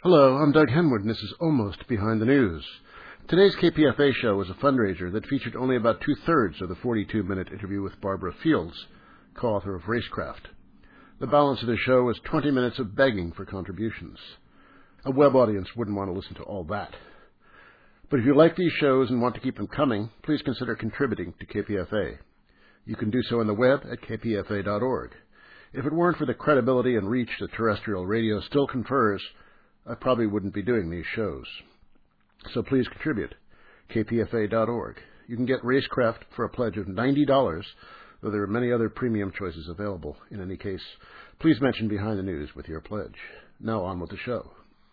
Hello, I'm Doug Henwood, and this is Almost Behind the News. Today's KPFA show was a fundraiser that featured only about two-thirds of the 42-minute interview with Barbara Fields, co-author of Racecraft. The balance of the show was 20 minutes of begging for contributions. A web audience wouldn't want to listen to all that. But if you like these shows and want to keep them coming, please consider contributing to KPFA. You can do so on the web at kpfa.org. If it weren't for the credibility and reach that terrestrial radio still confers, I probably wouldn't be doing these shows. So please contribute. kpfa.org. You can get Racecraft for a pledge of $90, though there are many other premium choices available. In any case, please mention Behind the News with your pledge. Now on with the show.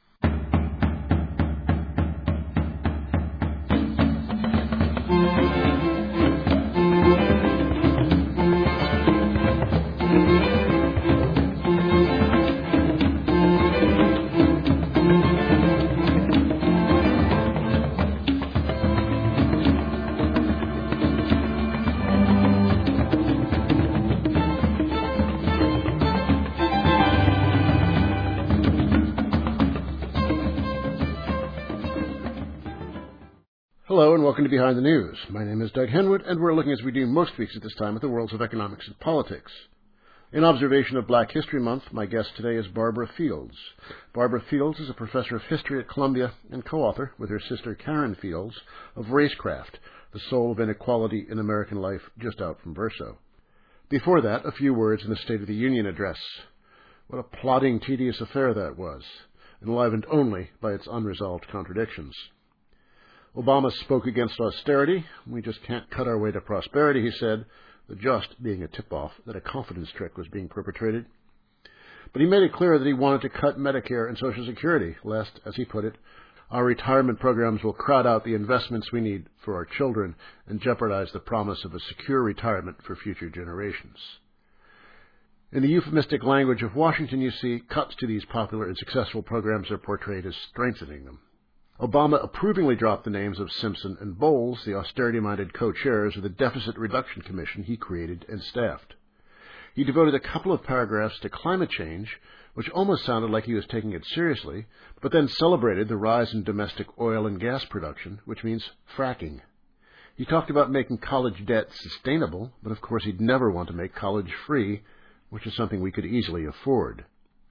Hello and welcome to Behind the News. My name is Doug Henwood, and we're looking, as we do most weeks at this time, at the worlds of economics and politics. In observation of Black History Month, my guest today is Barbara Fields. Barbara Fields is a professor of history at Columbia and co-author, with her sister Karen Fields, of Racecraft, The Soul of Inequality in American Life, just out from Verso. Before that, a few words in the State of the Union address. What a plodding, tedious affair that was, enlivened only by its unresolved contradictions. Obama spoke against austerity. We just can't cut our way to prosperity, he said, the just being a tip-off that a confidence trick was being perpetrated. But he made it clear that he wanted to cut Medicare and Social Security, lest, as he put it, our retirement programs will crowd out the investments we need for our children and jeopardize the promise of a secure retirement for future generations. In the euphemistic language of Washington, you see, cuts to these popular and successful programs are portrayed as strengthening them. Obama approvingly dropped the names of Simpson and Bowles, the austerity-minded co-chairs of the Deficit Reduction Commission he created and staffed. He devoted a couple of paragraphs to climate change, which almost sounded like he was taking it seriously, but then celebrated the rise in domestic oil and gas production, which means fracking. He talked about making college debt sustainable, but of course he'd never want to make college free, which is something we could easily afford.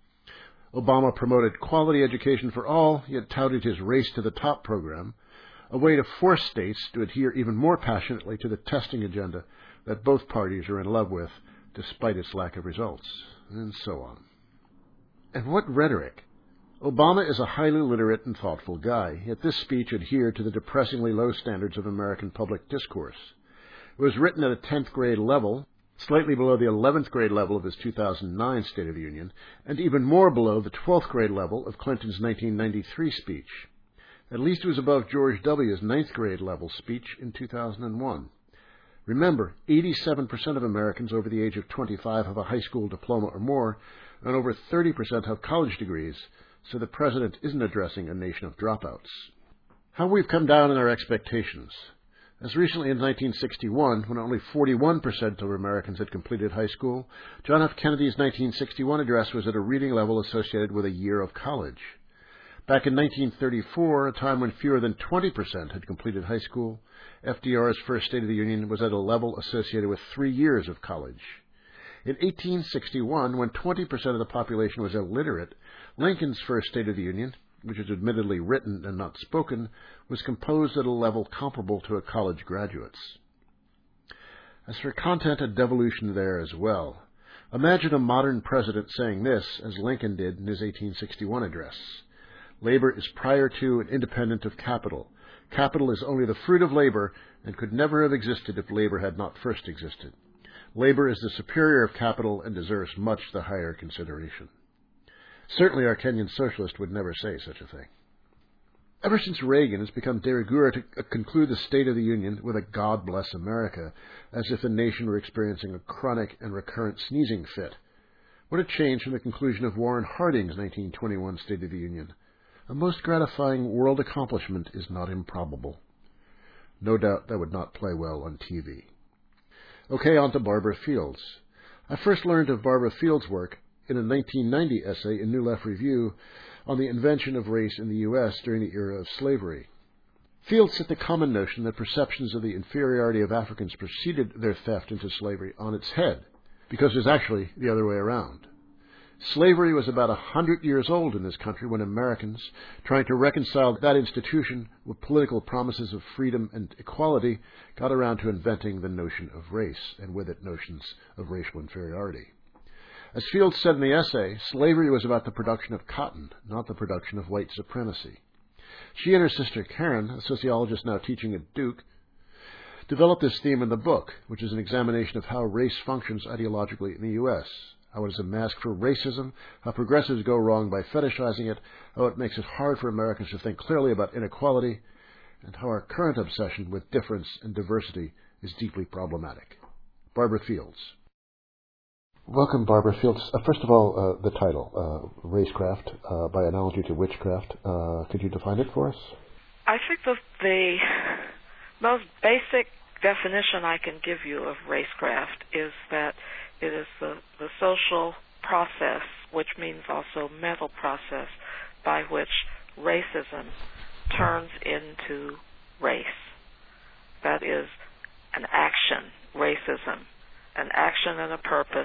Obama promoted quality education for all, yet touted his Race to the Top program, a way to force states to adhere even more passionately to the testing agenda that both parties are in love with, despite its lack of results, and so on. And what rhetoric! Obama is a highly literate and thoughtful guy, yet this speech adhered to the depressingly low standards of American public discourse. It was written at a 10th grade level, slightly below the 11th grade level of his 2009 State of the Union, and even more below the 12th grade level of Clinton's 1993 speech. At least it was above George W.'s 9th grade level speech in 2001. Remember, 87% of Americans over the age of 25 have a high school diploma or more, and over 30% have college degrees, so the president isn't addressing a nation of dropouts. How we've come down in our expectations. As recently as 1961, when only 41% of Americans had completed high school, John F. Kennedy's 1961 address was at a reading level associated with a year of college. Back in 1934, a time when fewer than 20% had completed high school, FDR's first State of the Union was at a level associated with 3 years of college. In 1861, when 20% of the population was illiterate, Lincoln's first State of the Union, which is admittedly written and not spoken, was composed at a level comparable to a college graduate's. As for content, a devolution there as well. Imagine a modern president saying this, as Lincoln did in his 1861 address. Labor is prior to and independent of capital. Capital is only the fruit of labor and could never have existed if labor had not first existed. Labor is the superior of capital and deserves much the higher consideration. Certainly our Kenyan socialist would never say such a thing. Ever since Reagan, it's become de rigueur to conclude the State of the Union with a God bless America, as if the nation were experiencing a chronic and recurrent sneezing fit. What a change from the conclusion of Warren Harding's 1921 State of the Union. A most gratifying world accomplishment is not improbable. No doubt that would not play well on TV. Okay, on to Barbara Fields. I first learned of Barbara Fields' work in a 1990 essay in New Left Review on the invention of race in the U.S. during the era of slavery. Fields set the common notion that perceptions of the inferiority of Africans preceded their theft into slavery on its head, because it was actually the other way around. Slavery was about 100 years old in this country when Americans, trying to reconcile that institution with political promises of freedom and equality, got around to inventing the notion of race, and with it notions of racial inferiority. As Fields said in the essay, slavery was about the production of cotton, not the production of white supremacy. She and her sister Karen, a sociologist now teaching at Duke, developed this theme in the book, which is an examination of how race functions ideologically in the U.S., how it is a mask for racism, how progressives go wrong by fetishizing it, how it makes it hard for Americans to think clearly about inequality, and how our current obsession with difference and diversity is deeply problematic. Barbara Fields. Welcome, Barbara Fields. First of all, the title, Racecraft, by analogy to witchcraft. Could you define it for us? I think the most basic definition I can give you of racecraft is that it is the social process, which means also mental process, by which racism turns into race. That is an action, racism, an action and a purpose,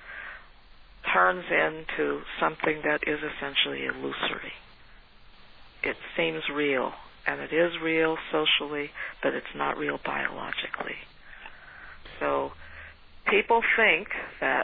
turns into something that is essentially illusory. It seems real, and it is real socially, but it's not real biologically. So people think that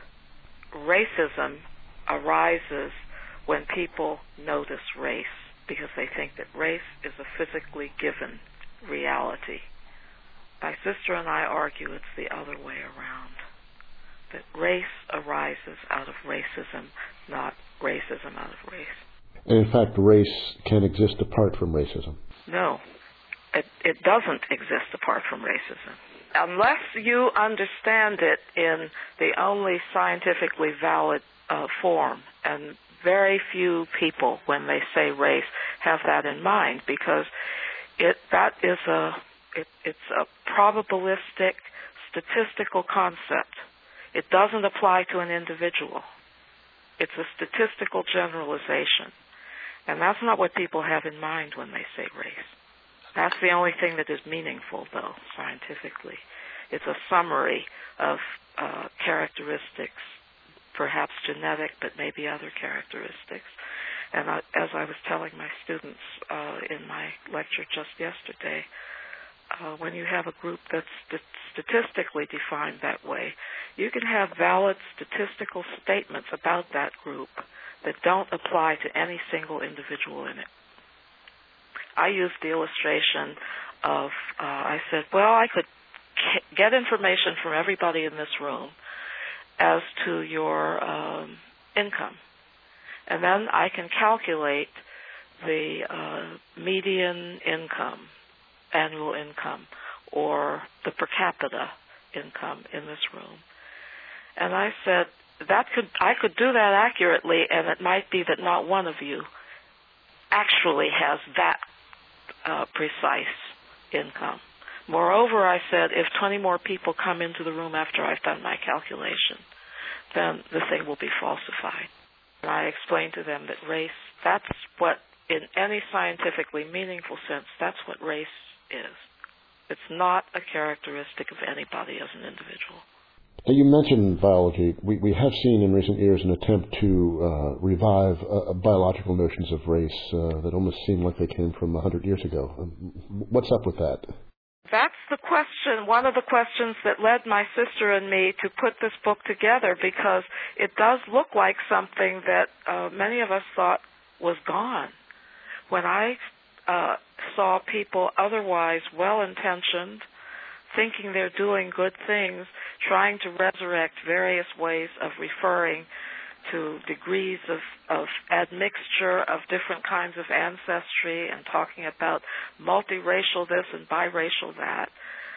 racism arises when people notice race, because they think that race is a physically given reality. My sister and I argue it's the other way around, that race arises out of racism, not racism out of race. And in fact, race can exist apart from racism. No, it doesn't exist apart from racism. Unless you understand it in the only scientifically valid form, and very few people, when they say race, have that in mind, because it's a probabilistic, statistical concept. It doesn't apply to an individual. It's a statistical generalization. And that's not what people have in mind when they say race. That's the only thing that is meaningful, though, scientifically. It's a summary of characteristics, perhaps genetic, but maybe other characteristics. And as I was telling my students in my lecture just yesterday, when you have a group that's statistically defined that way, you can have valid statistical statements about that group that don't apply to any single individual in it. I used the illustration of, I said, well, I could get information from everybody in this room as to your income. And then I can calculate the median income, annual income, or the per capita income in this room. And I said, I could do that accurately, and it might be that not one of you actually has that precise income. Moreover, I said, if 20 more people come into the room after I've done my calculation, then the thing will be falsified. And I explained to them that race, that's what, in any scientifically meaningful sense, that's what race is. It's not a characteristic of anybody as an individual. You mentioned biology. We have seen in recent years an attempt to revive biological notions of race that almost seem like they came from 100 years ago. What's up with that? That's the question, one of the questions that led my sister and me to put this book together, because it does look like something that many of us thought was gone. When I saw people otherwise well-intentioned, thinking they're doing good things, trying to resurrect various ways of referring to degrees of admixture of different kinds of ancestry and talking about multiracial this and biracial that.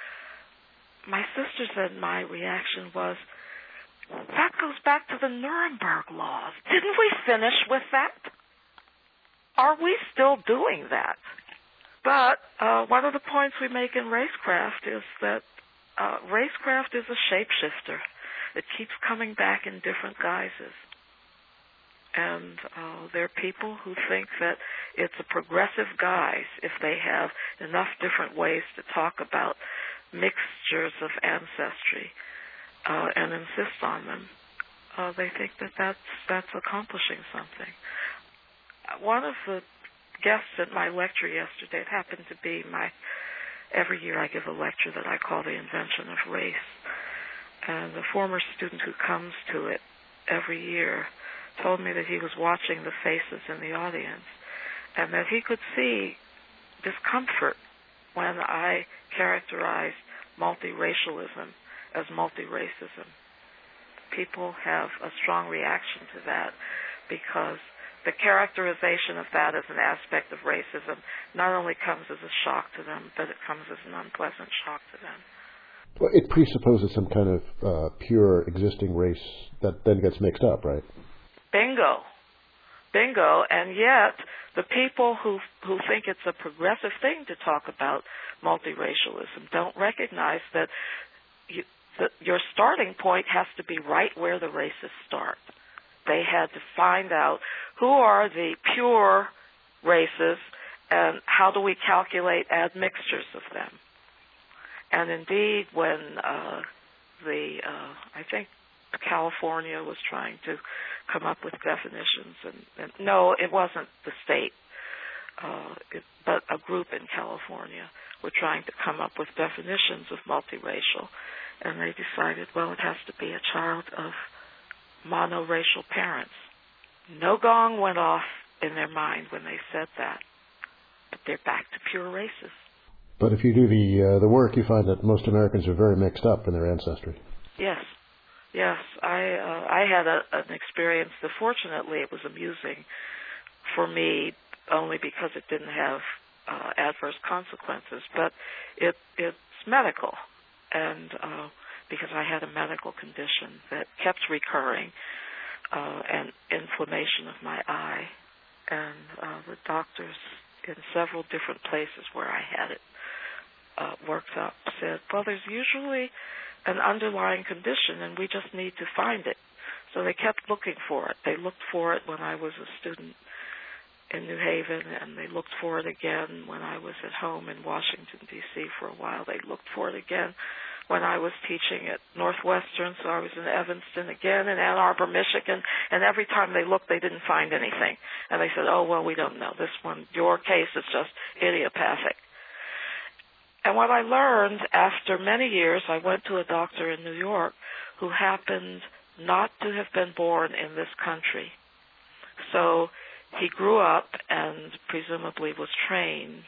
My sister said my reaction was, that goes back to the Nuremberg laws. Didn't we finish with that? Are we still doing that? But one of the points we make in Racecraft is that Racecraft is a shapeshifter. It keeps coming back in different guises. And there are people who think that it's a progressive guise if they have enough different ways to talk about mixtures of ancestry and insist on them. They think that that's accomplishing something. One of the guests at my lecture yesterday, it happened to be every year I give a lecture that I call The Invention of Race. And the former student who comes to it every year told me that he was watching the faces in the audience and that he could see discomfort when I characterized multiracialism as multiracism. People have a strong reaction to that because the characterization of that as an aspect of racism not only comes as a shock to them, but it comes as an unpleasant shock to them. Well, it presupposes some kind of pure existing race that then gets mixed up, right? Bingo. And yet, the people who think it's a progressive thing to talk about multiracialism don't recognize that your starting point has to be right where the races start. They had to find out who are the pure races and how do we calculate admixtures of them. And indeed, when I think California was trying to come up with definitions, and no, it wasn't the state, but a group in California were trying to come up with definitions of multiracial, and they decided, well, it has to be a child of monoracial parents. No gong went off in their mind when they said that, but they're back to pure races. But if you do the work, you find that most Americans are very mixed up in their ancestry. Yes. I had an experience that fortunately it was amusing for me only because it didn't have adverse consequences, but it's medical, and because I had a medical condition that kept recurring, and inflammation of my eye, and the doctors in several different places where I had it worked up said, well, there's usually an underlying condition and we just need to find it. So they kept looking for it. They looked for it when I was a student in New Haven, and they looked for it again when I was at home in Washington, D.C. for a while. They looked for it again when I was teaching at Northwestern, so I was in Evanston again, in Ann Arbor, Michigan, and every time they looked, they didn't find anything. And they said, oh, well, we don't know. This one, your case is just idiopathic. And what I learned after many years, I went to a doctor in New York who happened not to have been born in this country. So he grew up and presumably was trained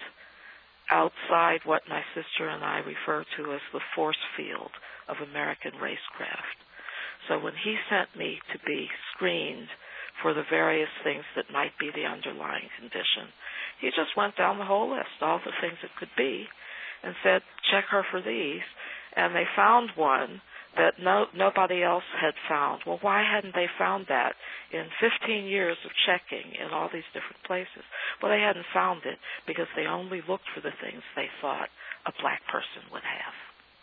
outside what my sister and I refer to as the force field of American racecraft. So when he sent me to be screened for the various things that might be the underlying condition, he just went down the whole list, all the things it could be, and said, check her for these. And they found one that nobody else had found. Well, why hadn't they found that in 15 years of checking in all these different places? Well, they hadn't found it because they only looked for the things they thought a black person would have.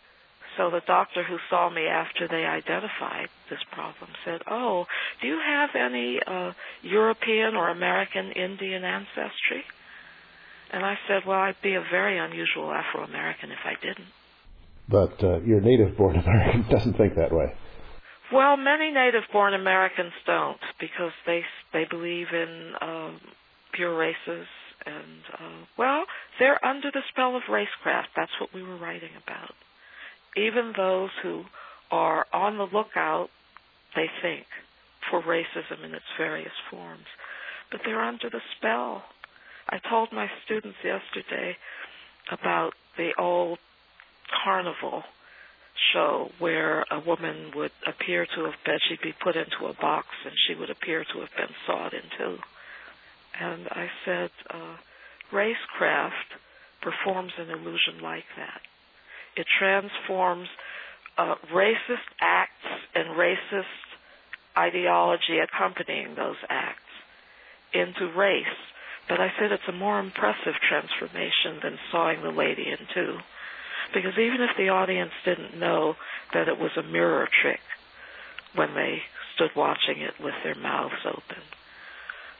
So the doctor who saw me after they identified this problem said, oh, do you have any European or American Indian ancestry? And I said, well, I'd be a very unusual Afro-American if I didn't. But your native-born American doesn't think that way. Well, many native-born Americans don't, because they believe in pure races, and, they're under the spell of racecraft. That's what we were writing about. Even those who are on the lookout, they think, for racism in its various forms. But they're under the spell. I told my students yesterday about the old carnival show where a woman would appear to have been, she'd be put into a box and she would appear to have been sawed in two. And I said, racecraft performs an illusion like that. It transforms racist acts and racist ideology accompanying those acts into race. But I said it's a more impressive transformation than sawing the lady in two. Because even if the audience didn't know that it was a mirror trick when they stood watching it with their mouths open,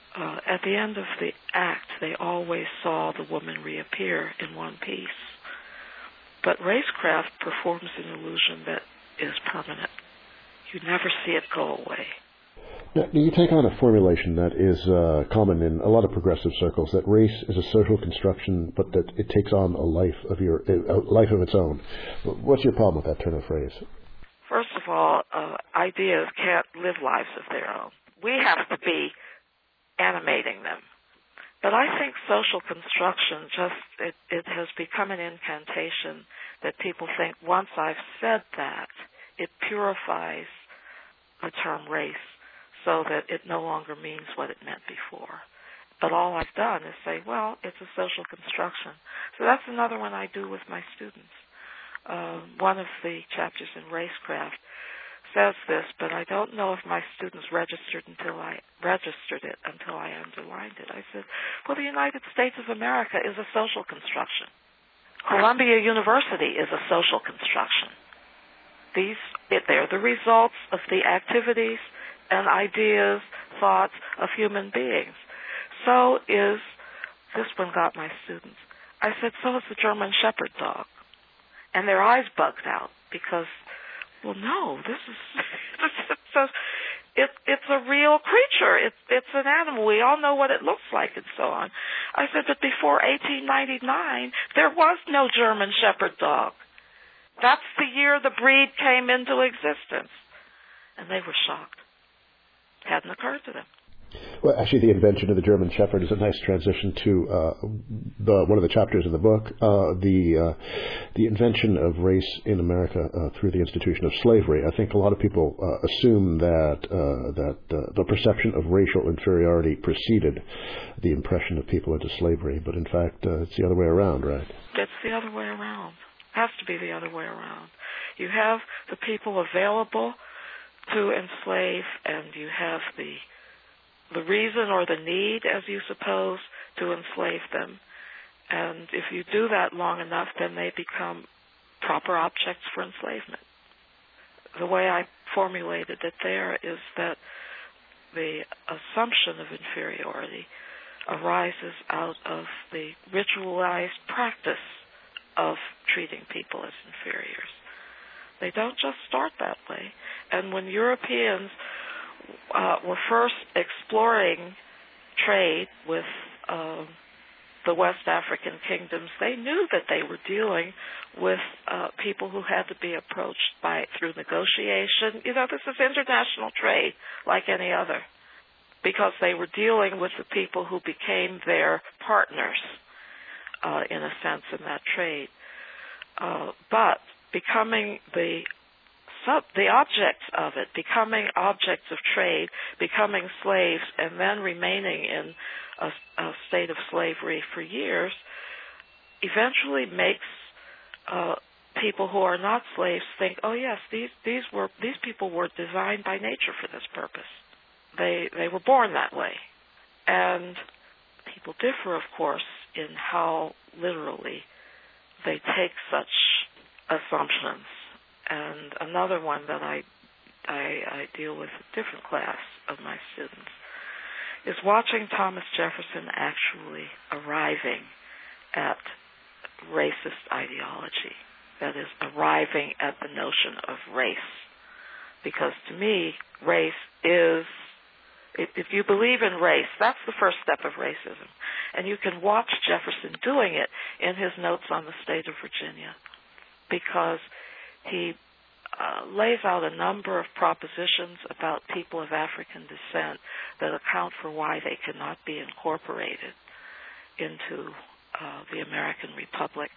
At the end of the act, they always saw the woman reappear in one piece. But racecraft performs an illusion that is permanent. You never see it go away. Now, you take on a formulation that is common in a lot of progressive circles, that race is a social construction, but that it takes on a life of its own. What's your problem with that turn of phrase? First of all, ideas can't live lives of their own. We have to be animating them. But I think social construction it has become an incantation that people think once I've said that, it purifies the term race so that it no longer means what it meant before. But all I've done is say, well, it's a social construction. So that's another one I do with my students. One of the chapters in Racecraft says this, but I don't know if my students registered it until I underlined it. I said, well, the United States of America is a social construction. Columbia University is a social construction. They're the results of the activities and ideas, thoughts of human beings. So is, this one got my students. I said, so is the German Shepherd dog. And their eyes bugged out because, well, no, this is, it's a real creature. It's an animal. We all know what it looks like and so on. I said, but before 1899, there was no German Shepherd dog. That's the year the breed came into existence. And they were shocked. Hadn't occurred to them. Well, actually, the invention of the German Shepherd is a nice transition to one of the chapters in the book, the invention of race in America through the institution of slavery. I think a lot of people assume that the perception of racial inferiority preceded the impression of people into slavery, but in fact, it's the other way around, right? It's the other way around. It has to be the other way around. You have the people available to enslave, and you have the reason or the need, as you suppose, to enslave them. And if you do that long enough, then they become proper objects for enslavement. The way I formulated it there is that the assumption of inferiority arises out of the ritualized practice of treating people as inferiors. They don't just start that way. And when Europeans were first exploring trade with the West African kingdoms, they knew that they were dealing with people who had to be approached through negotiation. You know, this is international trade like any other, because they were dealing with the people who became their partners, in a sense, in that trade. But becoming the objects of it, becoming objects of trade, becoming slaves, and then remaining in a state of slavery for years, eventually makes people who are not slaves think, oh yes, these people were designed by nature for this purpose. They were born that way. And people differ, of course, in how literally they take such assumptions. And another one that I deal with a different class of my students is watching Thomas Jefferson actually arriving at racist ideology. That is, arriving at the notion of race. Because to me, race is, if you believe in race, that's the first step of racism. And you can watch Jefferson doing it in his notes on the state of Virginia, because he lays out a number of propositions about people of African descent that account for why they cannot be incorporated into the American Republic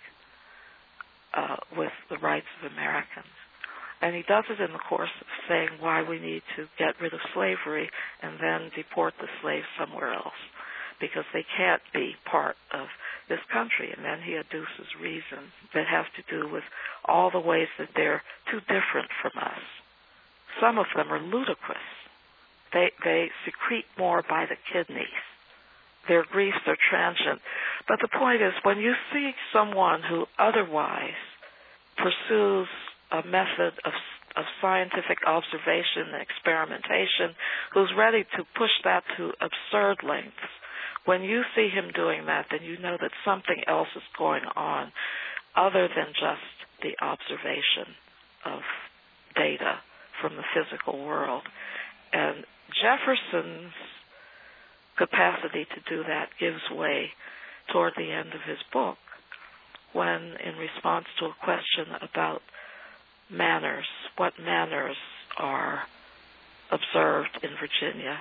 with the rights of Americans. And he does it in the course of saying why we need to get rid of slavery and then deport the slaves somewhere else, because they can't be part of this country. And then he adduces reasons that have to do with all the ways that they're too different from us. Some of them are ludicrous. They secrete more by the kidneys. Their griefs are transient. But the point is, when you see someone who otherwise pursues a method of of scientific observation and experimentation, who's ready to push that to absurd lengths. When you see him doing that, then you know that something else is going on other than just the observation of data from the physical world. And Jefferson's capacity to do that gives way toward the end of his book, when, in response to a question about manners, what manners are observed in Virginia,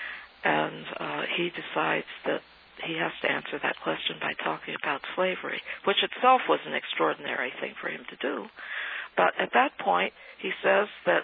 and he decides that he has to answer that question by talking about slavery, which itself was an extraordinary thing for him to do. But at that point, he says that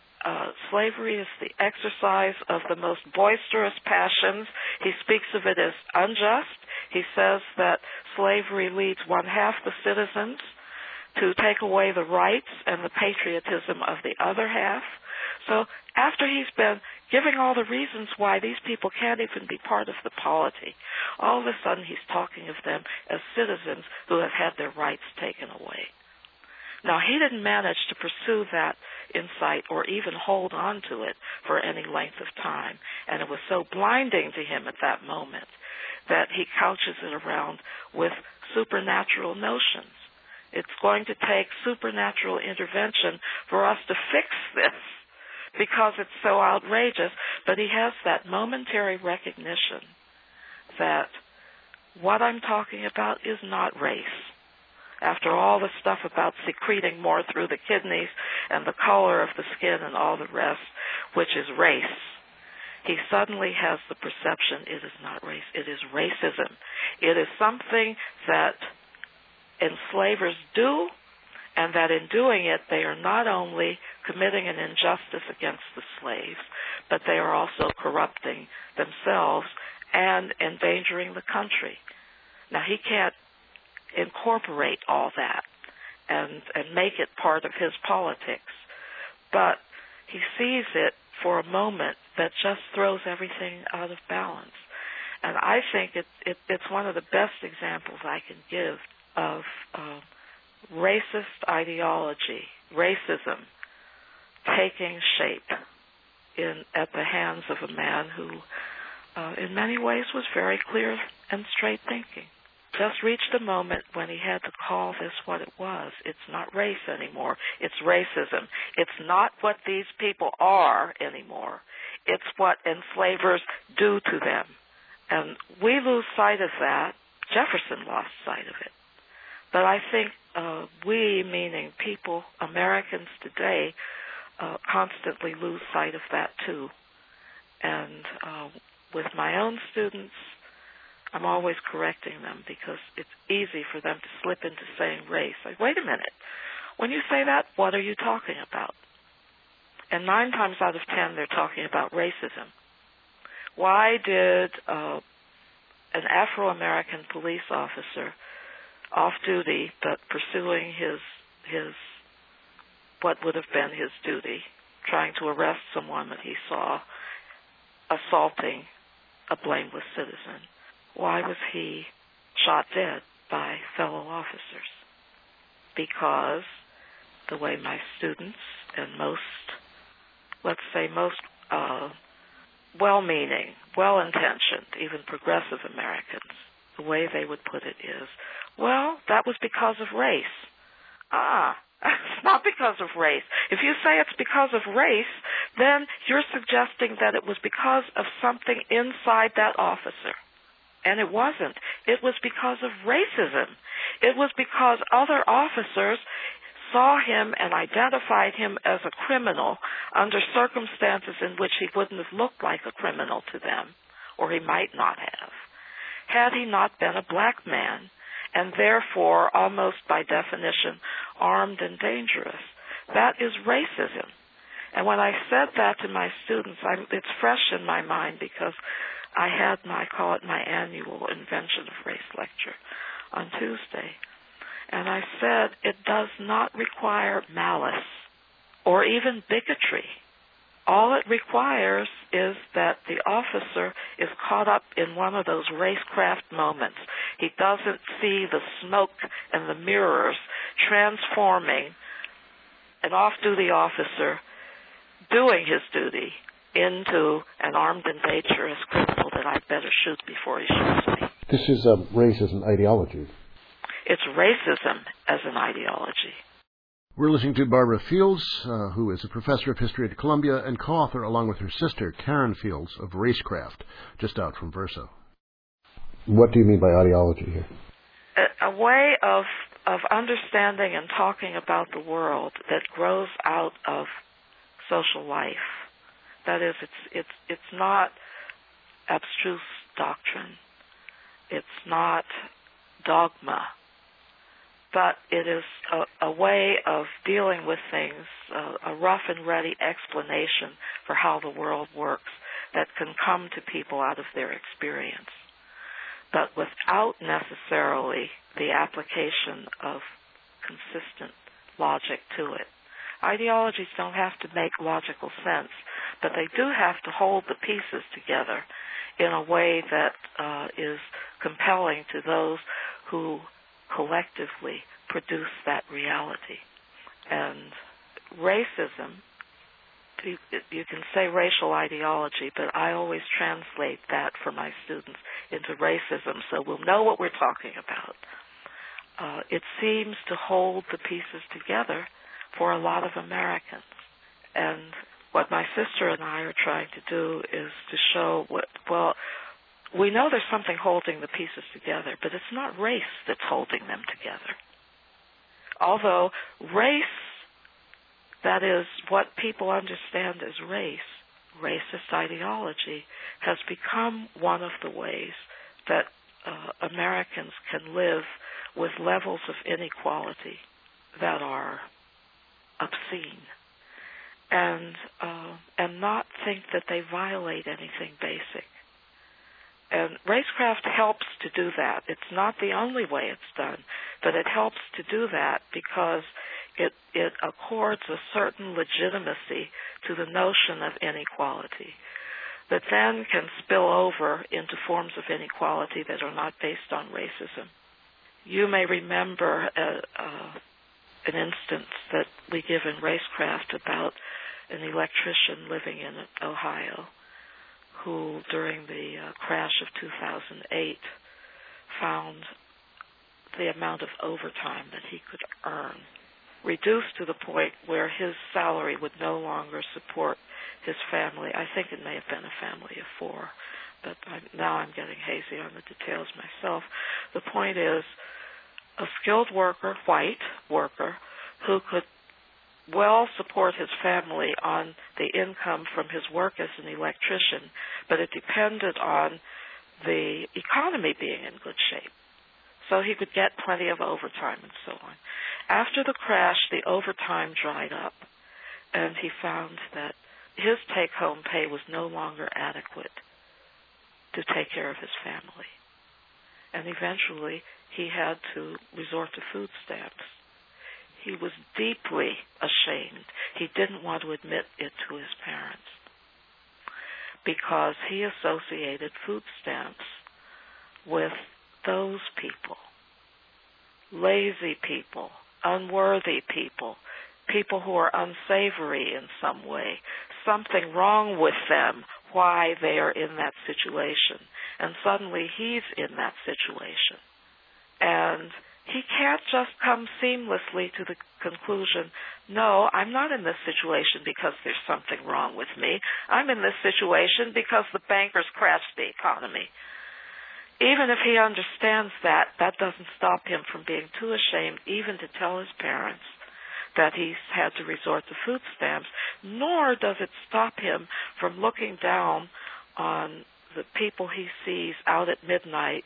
slavery is the exercise of the most boisterous passions. He speaks of it as unjust. He says that slavery leads one half the citizens to take away the rights and the patriotism of the other half. So after he's been giving all the reasons why these people can't even be part of the polity, all of a sudden he's talking of them as citizens who have had their rights taken away. Now, he didn't manage to pursue that insight or even hold on to it for any length of time, and it was so blinding to him at that moment that he couches it around with supernatural notions. It's going to take supernatural intervention for us to fix this because it's so outrageous, but he has that momentary recognition that what I'm talking about is not race. After all the stuff about secreting more through the kidneys and the color of the skin and all the rest, which is race, he suddenly has the perception it is not race, it is racism. It is something that enslavers do, and that in doing it they are not only committing an injustice against the slaves, but they are also corrupting themselves and endangering the country. Now, he can't incorporate all that and make it part of his politics, but he sees it for a moment that just throws everything out of balance. And I think it's one of the best examples I can give of racist ideology, racism, taking shape at the hands of a man who, in many ways, was very clear and straight thinking. Just reached a moment when he had to call this what it was. It's not race anymore. It's racism. It's not what these people are anymore. It's what enslavers do to them. And we lose sight of that. Jefferson lost sight of it. But I think we, meaning people, Americans today, constantly lose sight of that too. And with my own students, I'm always correcting them because it's easy for them to slip into saying race. Like, wait a minute. When you say that, what are you talking about? And 9 times out of 10, they're talking about racism. Why did an Afro-American police officer off-duty but pursuing his what would have been his duty, trying to arrest someone that he saw assaulting a blameless citizen, why was he shot dead by fellow officers? Because the way my students and most well-meaning, well-intentioned, even progressive Americans, the way they would put it is, well, that was because of race. It's not because of race. If you say it's because of race, then you're suggesting that it was because of something inside that officer. And it wasn't. It was because of racism. It was because other officers saw him and identified him as a criminal under circumstances in which he wouldn't have looked like a criminal to them, or he might not have, had he not been a black man, and therefore, almost by definition, armed and dangerous. That is racism. And when I said that to my students, it's fresh in my mind because I had I call it my annual Invention of Race lecture on Tuesday. And I said it does not require malice or even bigotry. All it requires is that the officer is caught up in one of those racecraft moments. He doesn't see the smoke and the mirrors transforming an off-duty officer doing his duty into an armed invader as criminal that I'd better shoot before he shoots me. This is race as an ideology. It's racism as an ideology. We're listening to Barbara Fields, who is a professor of history at Columbia and co-author, along with her sister, Karen Fields, of Racecraft, just out from Verso. What do you mean by ideology here? A way of understanding and talking about the world that grows out of social life. That is, it's not abstruse doctrine. It's not dogma. But it is a way of dealing with things, a rough and ready explanation for how the world works that can come to people out of their experience, but without necessarily the application of consistent logic to it. Ideologies don't have to make logical sense, but they do have to hold the pieces together in a way that is compelling to those who collectively produce that reality. And racism, you can say racial ideology, but I always translate that for my students into racism so we'll know what we're talking about. It seems to hold the pieces together for a lot of Americans. And what my sister and I are trying to do is to show we know there's something holding the pieces together, but it's not race that's holding them together. Although race, that is what people understand as race, racist ideology, has become one of the ways that Americans can live with levels of inequality that are obscene and not think that they violate anything basic. And Racecraft helps to do that. It's not the only way it's done, but it helps to do that because it accords a certain legitimacy to the notion of inequality that then can spill over into forms of inequality that are not based on racism. You may remember an instance that we give in Racecraft about an electrician living in Ohio who, during the crash of 2008, found the amount of overtime that he could earn reduced to the point where his salary would no longer support his family. I think it may have been a family of 4, but now I'm getting hazy on the details myself. The point is, a skilled worker, white worker, who could well support his family on the income from his work as an electrician, but it depended on the economy being in good shape. So he could get plenty of overtime and so on. After the crash, the overtime dried up, and he found that his take-home pay was no longer adequate to take care of his family. And eventually, he had to resort to food stamps. He was deeply ashamed. He didn't want to admit it to his parents because he associated food stamps with those people, lazy people, unworthy people, people who are unsavory in some way, something wrong with them, why they are in that situation. And suddenly he's in that situation. And he can't just come seamlessly to the conclusion, no, I'm not in this situation because there's something wrong with me. I'm in this situation because the bankers crashed the economy. Even if he understands that, that doesn't stop him from being too ashamed even to tell his parents that he's had to resort to food stamps, nor does it stop him from looking down on the people he sees out at midnight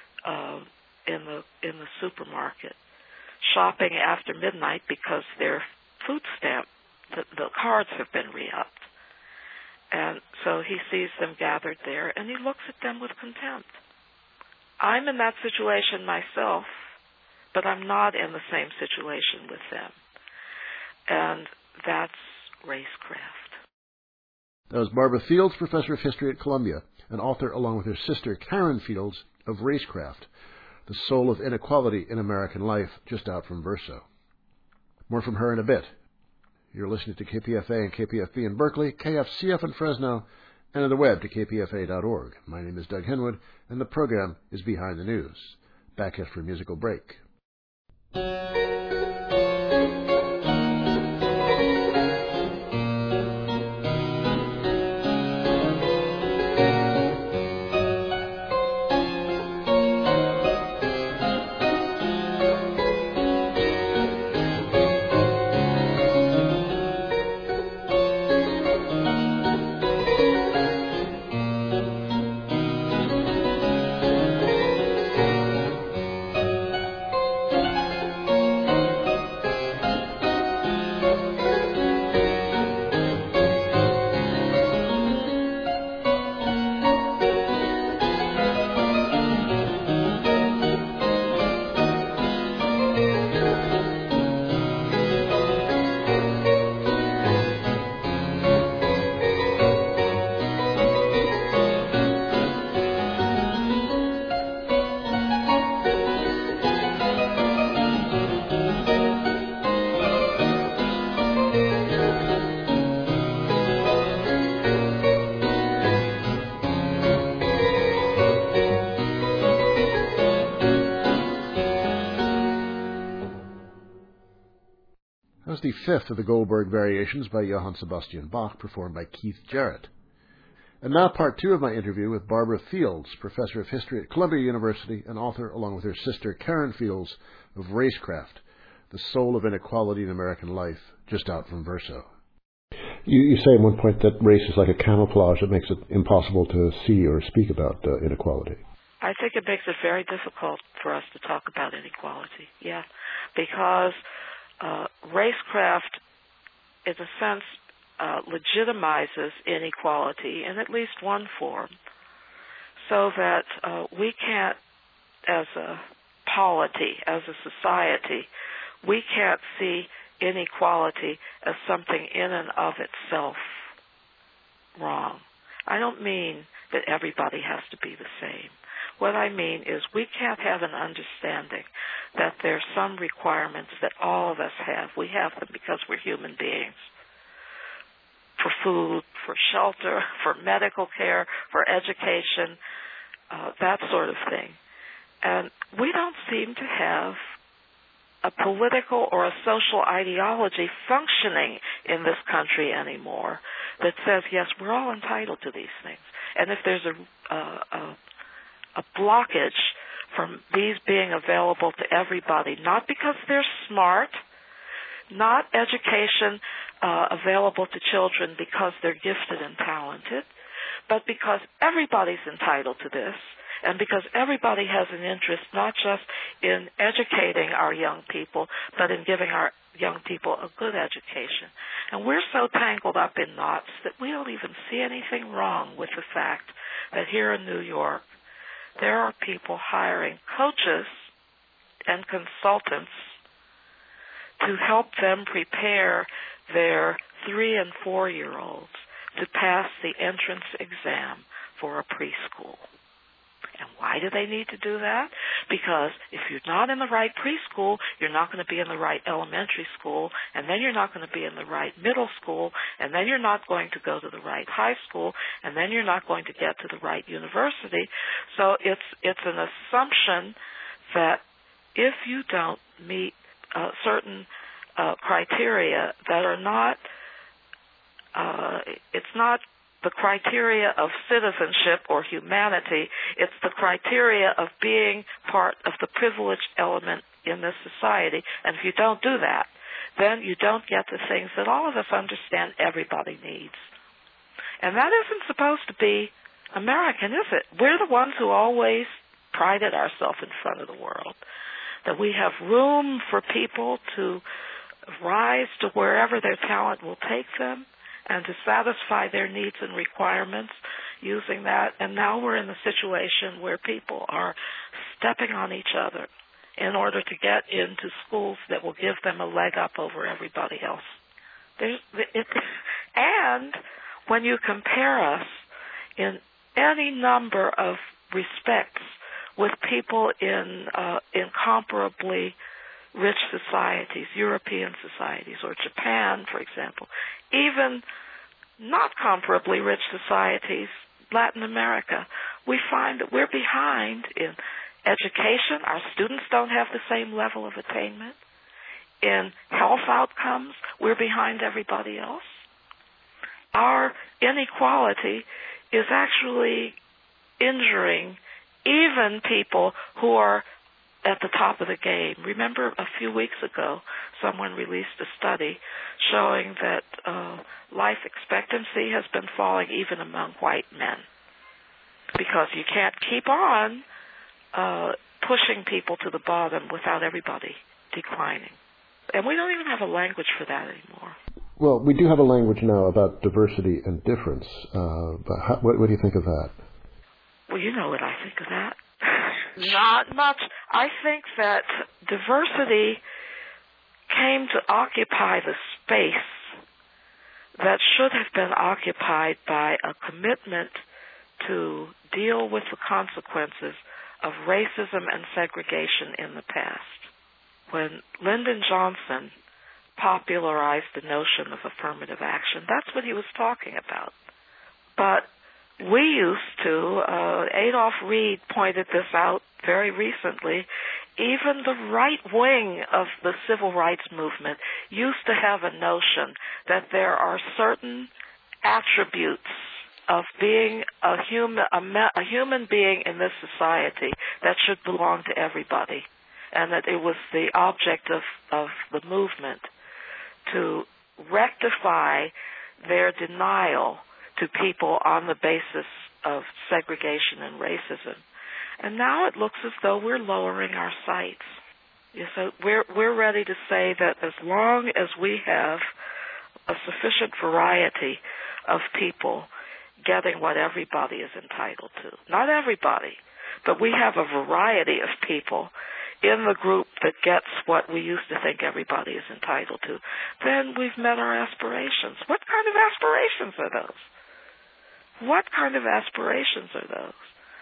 in the supermarket, shopping after midnight because their food stamp, the cards have been re-upped. And so he sees them gathered there, and he looks at them with contempt. I'm in that situation myself, but I'm not in the same situation with them. And that's Racecraft. That was Barbara Fields, professor of history at Columbia, and author, along with her sister, Karen Fields, of Racecraft, The Soul of Inequality in American Life, just out from Verso. More from her in a bit. You're listening to KPFA and KPFB in Berkeley, KFCF in Fresno, and on the web to kpfa.org. My name is Doug Henwood, and the program is Behind the News. Back after a musical break. That was the fifth of the Goldberg Variations by Johann Sebastian Bach, performed by Keith Jarrett. And now part two of my interview with Barbara Fields, professor of history at Columbia University and author, along with her sister Karen Fields, of Racecraft, The Soul of Inequality in American Life, just out from Verso. You say at one point that race is like a camouflage that makes it impossible to see or speak about inequality. I think it makes it very difficult for us to talk about inequality, because racecraft, in a sense, legitimizes inequality in at least one form, so that we can't, as a polity, as a society, we can't see inequality as something in and of itself wrong. I don't mean that everybody has to be the same. What I mean is we can't have an understanding that there are some requirements that all of us have. We have them because we're human beings. For food, for shelter, for medical care, for education, that sort of thing. And we don't seem to have a political or a social ideology functioning in this country anymore that says, yes, we're all entitled to these things. And if there's a blockage from these being available to everybody, not because they're smart, not education available to children because they're gifted and talented, but because everybody's entitled to this, and because everybody has an interest not just in educating our young people, but in giving our young people a good education. And we're so tangled up in knots that we don't even see anything wrong with the fact that here in New York, there are people hiring coaches and consultants to help them prepare their 3- and 4-year-olds to pass the entrance exam for a preschool. And why do they need to do that? Because if you're not in the right preschool, you're not going to be in the right elementary school, and then you're not going to be in the right middle school, and then you're not going to go to the right high school, and then you're not going to get to the right university. So it's an assumption that if you don't meet certain criteria that are not, it's not the criteria of citizenship or humanity, it's the criteria of being part of the privileged element in this society. And if you don't do that, then you don't get the things that all of us understand everybody needs. And that isn't supposed to be American, is it? We're the ones who always prided ourselves in front of the world, that we have room for people to rise to wherever their talent will take them, and to satisfy their needs and requirements using that. And now we're in a situation where people are stepping on each other in order to get into schools that will give them a leg up over everybody else. And when you compare us in any number of respects with people in incomparably rich societies, European societies, or Japan, for example, even not comparably rich societies, Latin America, we find that we're behind in education. Our students don't have the same level of attainment. In health outcomes, we're behind everybody else. Our inequality is actually injuring even people who are at the top of the game. Remember a few weeks ago, someone released a study showing that life expectancy has been falling even among white men, because you can't keep on pushing people to the bottom without everybody declining. And we don't even have a language for that anymore. Well, we do have a language now about diversity and difference. But what do you think of that? Well, you know what I think of that. Not much. I think that diversity came to occupy the space that should have been occupied by a commitment to deal with the consequences of racism and segregation in the past. When Lyndon Johnson popularized the notion of affirmative action, that's what he was talking about. But we used to, Adolph Reed pointed this out very recently, even the right wing of the civil rights movement used to have a notion that there are certain attributes of being a human being in this society that should belong to everybody, and that it was the object of the movement to rectify their denial to people on the basis of segregation and racism. And now it looks as though we're lowering our sights. So we're ready to say that as long as we have a sufficient variety of people getting what everybody is entitled to, not everybody, but we have a variety of people in the group that gets what we used to think everybody is entitled to, then we've met our aspirations. What kind of aspirations are those? What kind of aspirations are those?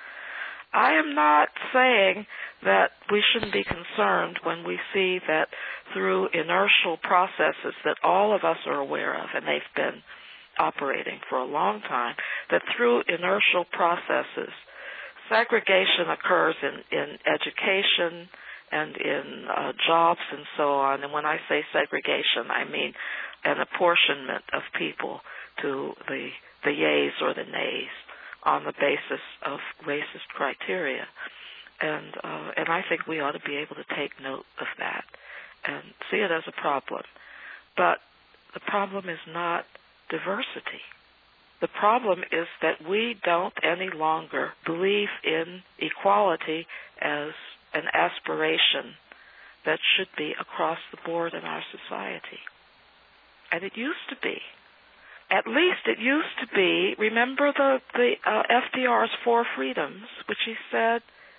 I am not saying that we shouldn't be concerned when we see that through inertial processes that all of us are aware of, and they've been operating for a long time, that through inertial processes, segregation occurs in education and in jobs and so on. And when I say segregation, I mean an apportionment of people to the yays or the nays on the basis of racist criteria. And I think we ought to be able to take note of that and see it as a problem. But the problem is not diversity. The problem is that we don't any longer believe in equality as an aspiration that should be across the board in our society. And it used to be. At least it used to be. Remember the FDR's 4 freedoms, which he said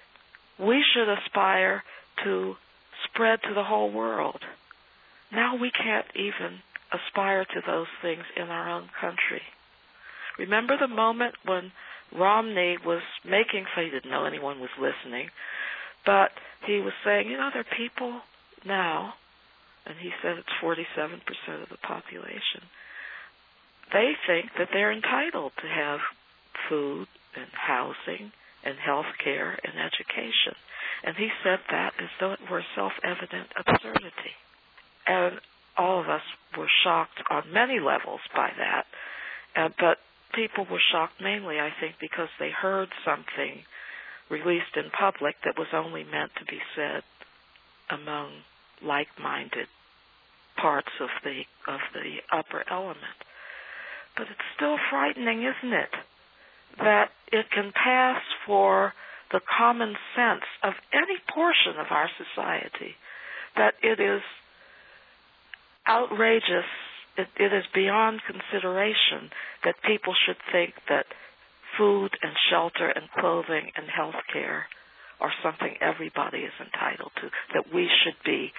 we should aspire to spread to the whole world. Now we can't even aspire to those things in our own country. Remember the moment when Romney was making, he didn't know anyone was listening, but he was saying, there are people now, and he said it's 47% of the population, they think that they're entitled to have food and housing and health care and education. And he said that as though it were a self-evident absurdity. And all of us were shocked on many levels by that. But people were shocked mainly, I think, because they heard something released in public that was only meant to be said among like-minded parts of the upper element. But it's still frightening, isn't it, that it can pass for the common sense of any portion of our society, that it is outrageous, it is beyond consideration that people should think that food and shelter and clothing and health care are something everybody is entitled to, that we should be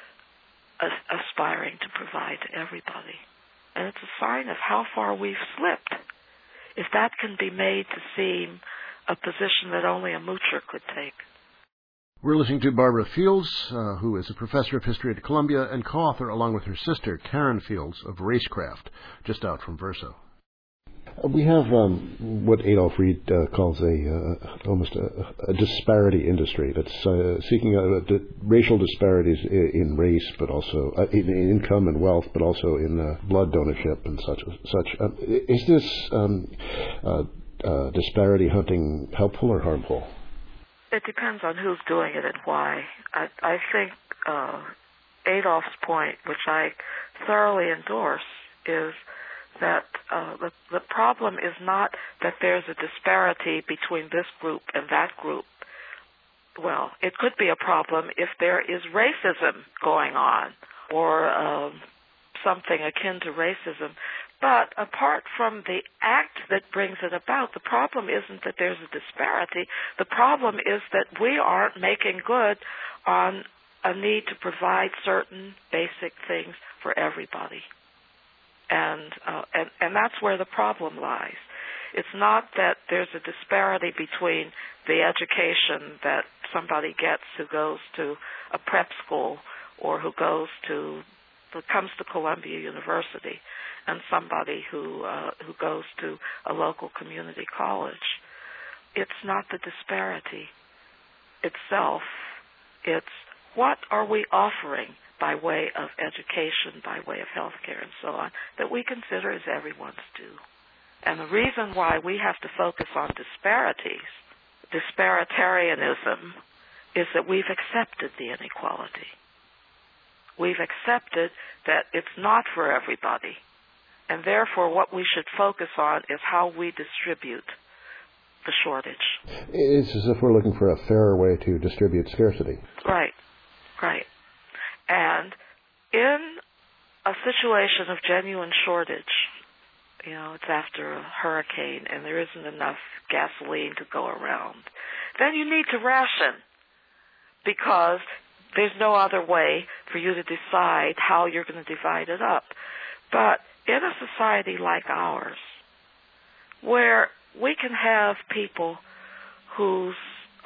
aspiring to provide to everybody. And it's a sign of how far we've slipped, if that can be made to seem a position that only a moocher could take. We're listening to Barbara Fields, who is a professor of history at Columbia and co-author, along with her sister, Karen Fields, of Racecraft, just out from Verso. We have what Adolph Reed calls almost a disparity industry that's seeking racial disparities in race, but also in income and wealth, but also in blood donorship and such. Is this disparity hunting helpful or harmful? It depends on who's doing it and why. I think Adolph's point, which I thoroughly endorse, is that the problem is not that there's a disparity between this group and that group. Well, it could be a problem if there is racism going on or something akin to racism. But apart from the act that brings it about, the problem isn't that there's a disparity. The problem is that we aren't making good on a need to provide certain basic things for everybody. And that's where the problem lies. It's not that there's a disparity between the education that somebody gets who goes to a prep school or who comes to Columbia University and somebody who goes to a local community college. It's not the disparity itself. It's what are we offering by way of education, by way of health care, and so on, that we consider as everyone's due. And the reason why we have to focus on disparitarianism, is that we've accepted the inequality. We've accepted that it's not for everybody. And therefore, what we should focus on is how we distribute the shortage. It's as if we're looking for a fairer way to distribute scarcity. Right. And in a situation of genuine shortage, it's after a hurricane and there isn't enough gasoline to go around, then you need to ration because there's no other way for you to decide how you're going to divide it up. But in a society like ours, where we can have people whose,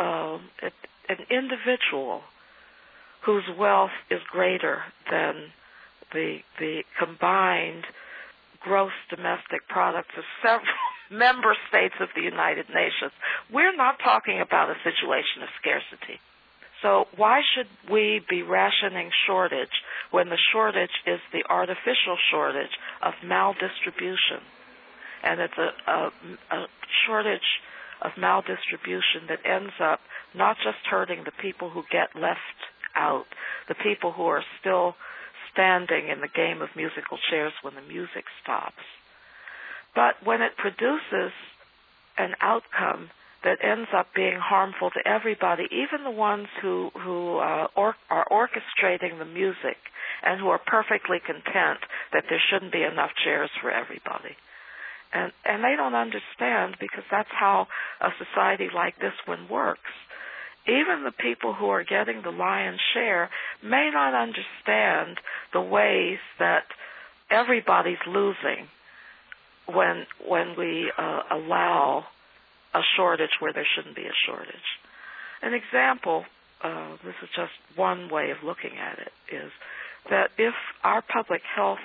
an individual whose wealth is greater than the combined gross domestic product of several member states of the United Nations, we're not talking about a situation of scarcity. So why should we be rationing shortage when the shortage is the artificial shortage of maldistribution? And it's a shortage of maldistribution that ends up not just hurting the people who get left out, the people who are still standing in the game of musical chairs when the music stops, but when it produces an outcome that ends up being harmful to everybody, even the ones who are orchestrating the music and who are perfectly content that there shouldn't be enough chairs for everybody. And they don't understand, because that's how a society like this one works. Even the people who are getting the lion's share may not understand the ways that everybody's losing when we allow a shortage where there shouldn't be a shortage. An example, this is just one way of looking at it, is that if our public health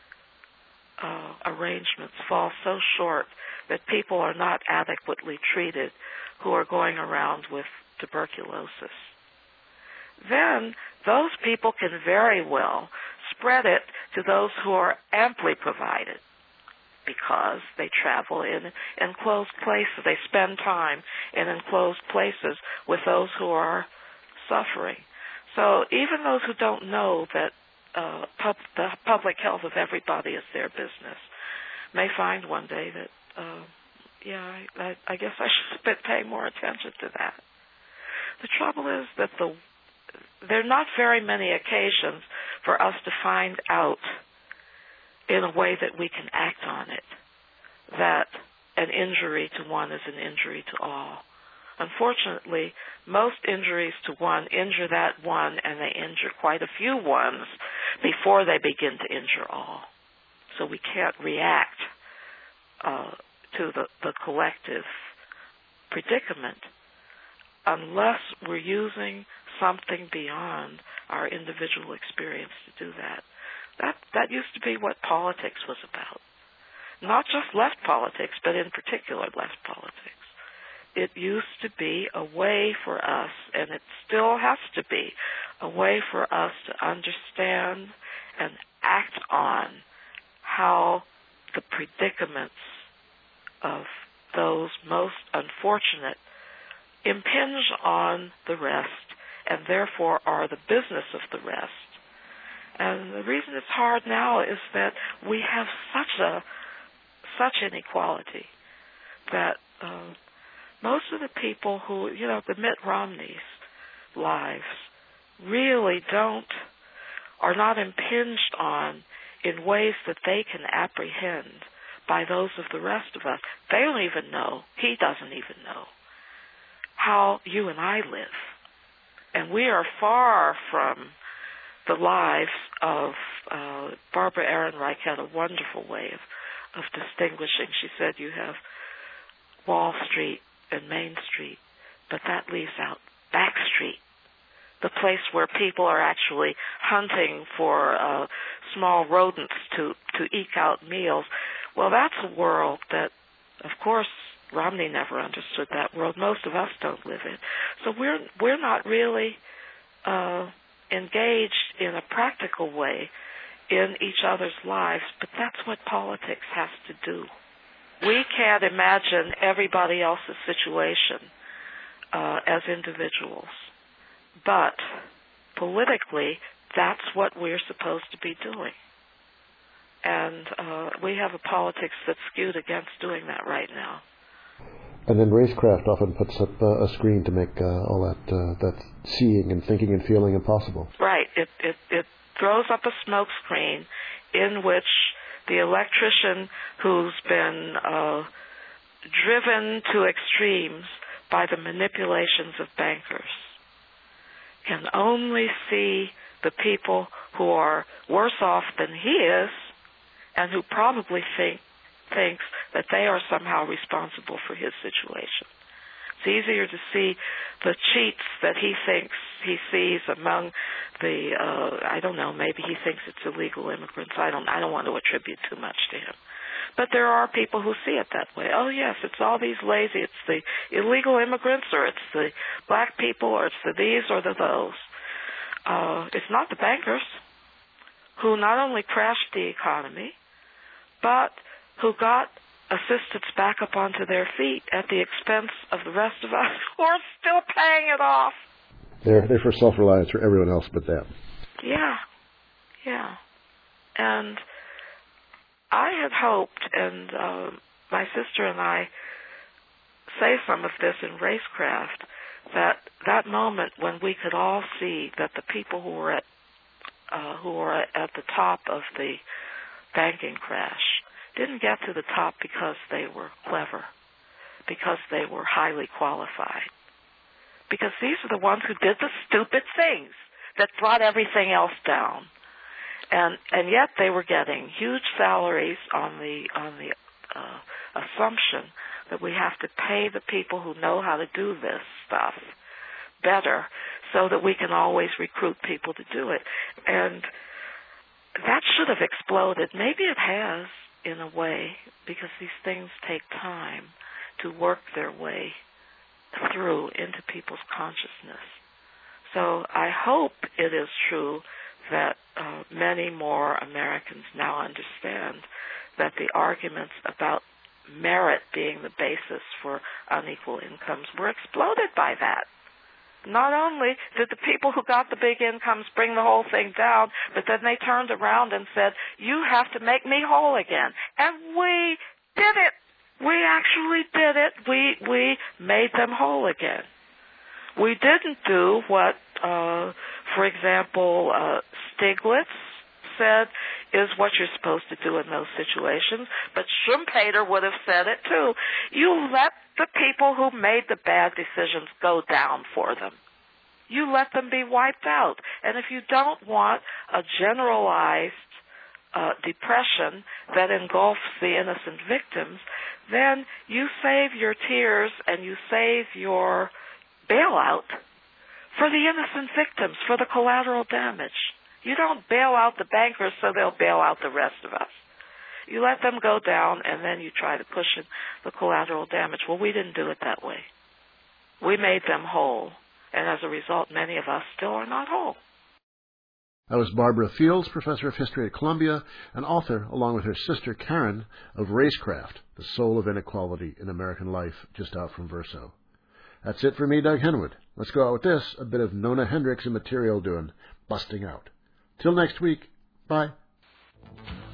arrangements fall so short that people are not adequately treated who are going around with tuberculosis, then those people can very well spread it to those who are amply provided, because they travel in enclosed places. They spend time in enclosed places with those who are suffering. So even those who don't know that the public health of everybody is their business may find one day that, I guess I should pay more attention to that. The trouble is that there are not very many occasions for us to find out in a way that we can act on it, that an injury to one is an injury to all. Unfortunately, most injuries to one injure that one, and they injure quite a few ones before they begin to injure all. So we can't react to the collective predicament unless we're using something beyond our individual experience to do that. That used to be what politics was about. Not just left politics, but in particular left politics. It used to be a way for us, and it still has to be, a way for us to understand and act on how the predicaments of those most unfortunate impinge on the rest, and therefore are the business of the rest. And the reason it's hard now is that we have such inequality that most of the people who, the Mitt Romney's lives really are not impinged on in ways that they can apprehend by those of the rest of us. They don't even know, he doesn't even know, how you and I live. And we are far from the lives of Barbara Ehrenreich had a wonderful way of distinguishing. She said you have Wall Street and Main Street, but that leaves out Back Street, the place where people are actually hunting for small rodents to eke out meals. Well, that's a world that, of course, Romney never understood that world. Most of us don't live in. So we're not really engaged in a practical way in each other's lives, but that's what politics has to do. We can't imagine everybody else's situation as individuals, but politically, that's what we're supposed to be doing. And we have a politics that's skewed against doing that right now. And then Racecraft often puts up a screen to make all that seeing and thinking and feeling impossible. Right. It throws up a smoke screen in which the electrician who's been driven to extremes by the manipulations of bankers can only see the people who are worse off than he is and who probably thinks that they are somehow responsible for his situation. It's easier to see the cheats that he thinks he sees among the, I don't know, maybe he thinks it's illegal immigrants. I don't want to attribute too much to him. But there are people who see it that way. Oh, yes, it's all these lazy, it's the illegal immigrants, or it's the black people, or it's the these or the those. It's not the bankers who not only crashed the economy, but who got assistance back up onto their feet at the expense of the rest of us who are still paying it off. They're for self-reliance for everyone else but them. Yeah. And I had hoped, and my sister and I say some of this in Racecraft, that moment when we could all see that the people who were at the top of the banking crash didn't get to the top because they were clever, because they were highly qualified, because these are the ones who did the stupid things that brought everything else down, and yet they were getting huge salaries on the assumption that we have to pay the people who know how to do this stuff better so that we can always recruit people to do it. And that should have exploded. Maybe it has, in a way, because these things take time to work their way through into people's consciousness. So I hope it is true that many more Americans now understand that the arguments about merit being the basis for unequal incomes were exploded by that. Not only did the people who got the big incomes bring the whole thing down, but then they turned around and said, you have to make me whole again. And we did it. We actually did it. We made them whole again. We didn't do what, for example, Stiglitz said is what you're supposed to do in those situations, but Schumpeter would have said it too. You let the people who made the bad decisions go down for them. You let them be wiped out. And if you don't want a generalized depression that engulfs the innocent victims, then you save your tears and you save your bailout for the innocent victims, for the collateral damage. You don't bail out the bankers so they'll bail out the rest of us. You let them go down, and then you try to push in the collateral damage. Well, we didn't do it that way. We made them whole, and as a result, many of us still are not whole. That was Barbara Fields, professor of history at Columbia, and author, along with her sister Karen, of Racecraft, The Soul of Inequality in American Life, just out from Verso. That's it for me, Doug Henwood. Let's go out with this, a bit of Nona Hendrix and Material doing Busting Out. Till next week, bye.